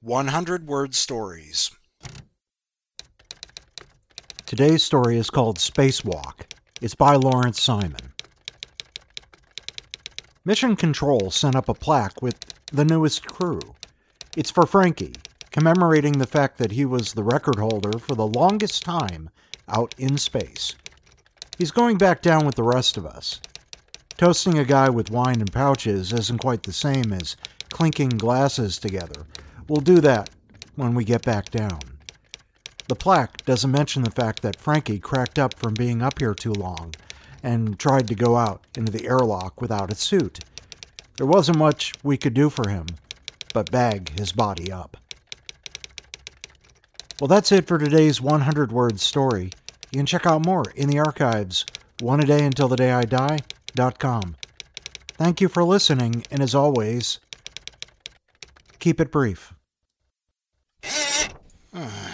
100-word stories. Today's story is called Spacewalk. It's by Lawrence Simon. Mission Control sent up a plaque with the newest crew. It's for Frankie, commemorating the fact that he was the record holder for the longest time out in space. He's going back down with the rest of us. Toasting a guy with wine and pouches isn't quite the same as clinking glasses together. We'll do that when we get back down. The plaque doesn't mention the fact that Frankie cracked up from being up here too long and tried to go out into the airlock without a suit. There wasn't much we could do for him but bag his body up. Well, that's it for today's 100-word story. You can check out more in the archives, oneadayuntilthedayidi.com. Thank you for listening, and as always, keep it brief.